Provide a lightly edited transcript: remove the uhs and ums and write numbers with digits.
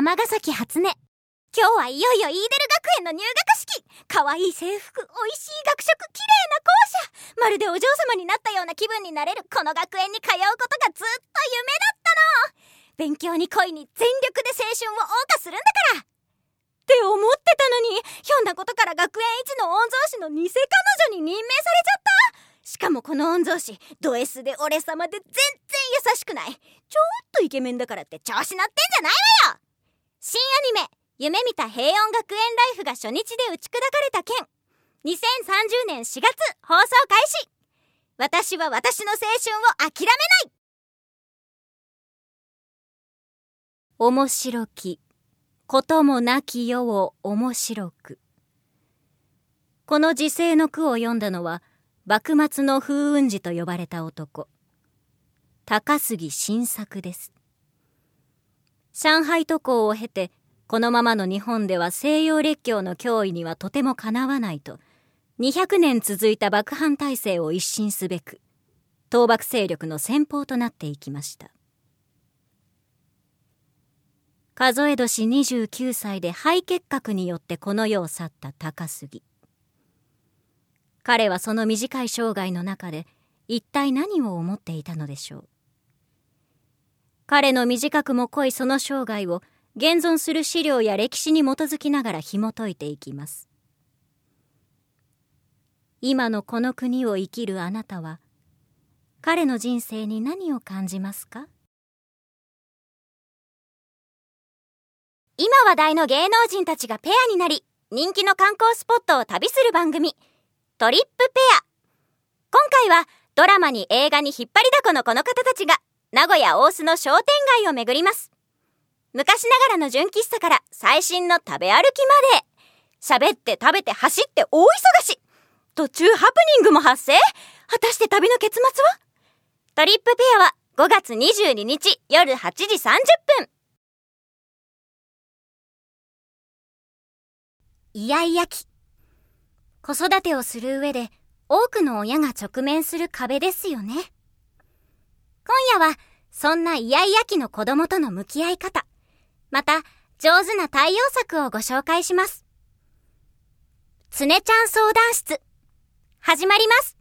尼崎初音。今日はいよいよイーデル学園の入学式。かわいい制服、おいしい学食、綺麗な校舎。まるでお嬢様になったような気分になれるこの学園に通うことがずっと夢だったの。勉強に恋に全力で青春を謳歌するんだからって思ってたのに、ひょんなことから学園一の御曹司の偽彼女に任命されちゃった。しかもこの御曹司、ド S で俺様で全然優しくない。ちょっとイケメンだからって調子乗ってんじゃないわよ。新アニメ夢見た平穏学園ライフが初日で打ち砕かれた件、2030年4月放送開始。私は私の青春を諦めない。面白きこともなき世を面白く。この時世の句を読んだのは幕末の風雲児と呼ばれた男、高杉晋作です。上海渡航を経て、このままの日本では西洋列強の脅威にはとてもかなわないと、200年続いた幕藩体制を一新すべく、倒幕勢力の先鋒となっていきました。数え年29歳で肺結核によってこの世を去った高杉。彼はその短い生涯の中で一体何を思っていたのでしょう。彼の短くも濃いその生涯を現存する資料や歴史に基づきながら紐解いていきます。今のこの国を生きるあなたは、彼の人生に何を感じますか？今話題の芸能人たちがペアになり、人気の観光スポットを旅する番組、トリップペア。今回はドラマに映画に引っ張りだこのこの方たちが、名古屋大須の商店街を巡ります。昔ながらの純喫茶から最新の食べ歩きまで、喋って食べて走って大忙し。途中ハプニングも発生。果たして旅の結末は？トリップペアは5月22日夜8時30分。イヤイヤ期。子育てをする上で多くの親が直面する壁ですよね。今夜はそんなイヤイヤ期の子供との向き合い方、また上手な対応策をご紹介します。つねちゃん相談室、始まります。